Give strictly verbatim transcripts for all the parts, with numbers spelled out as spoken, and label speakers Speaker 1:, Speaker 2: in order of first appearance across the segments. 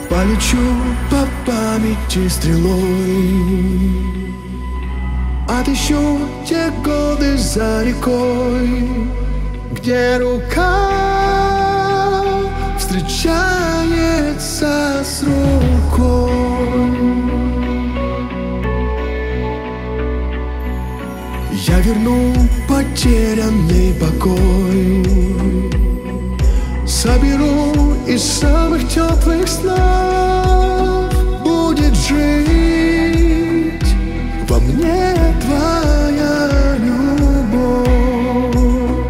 Speaker 1: Полечу по памяти стрелой, отыщу те годы за рекой, где рука встречается с рукой. Я верну потерянный покой, соберу из самых теплых снов. Будет жить во мне твоя любовь.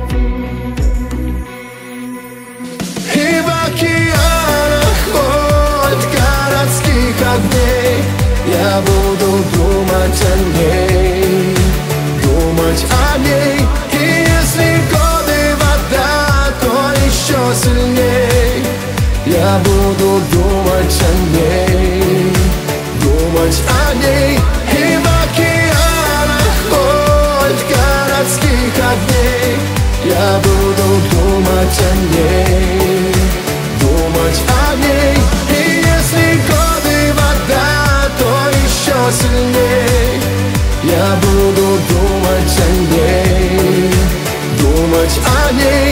Speaker 1: И в океанах от городских огней я буду думать о ней, думать о ней. И если годы вода, то еще сильней я буду думать о ней, думать о ней. И в океанах от городских огней я буду думать о ней, думать о ней. И если годы вода, то еще сильней я буду думать о ней, думать о ней.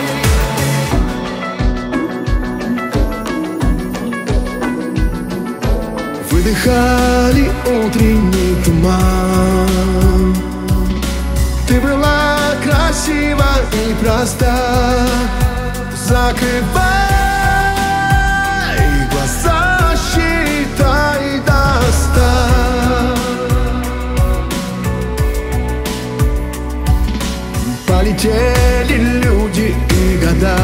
Speaker 1: Выдыхали утренний туман, ты была красива и проста. Закрывай глаза, считай до ста. Полетели люди и года,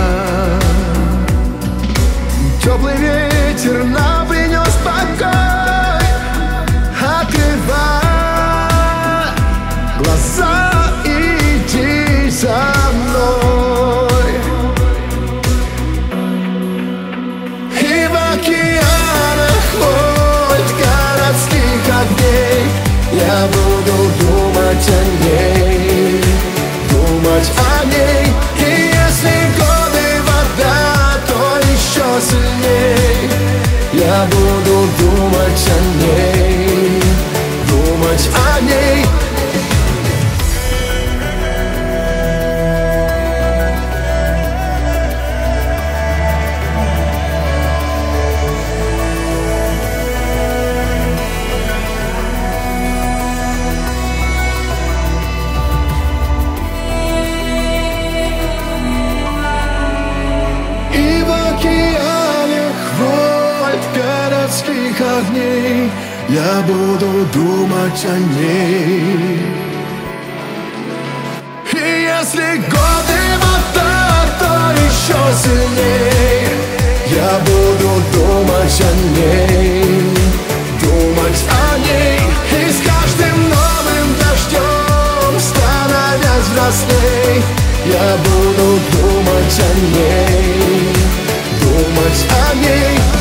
Speaker 1: теплый ветер нам принес покой. Открывай глаза, иди за мной. И в океанах от городских огней я буду думать о ней, думать о ней. И если годы вода, то еще сильней я буду думать о ней, думать о ней. Огней я буду думать о ней. И если годы вода, то еще сильней я буду думать о ней, думать о ней. И с каждым новым дождем, становясь взрослей, я буду думать о ней, думать о ней.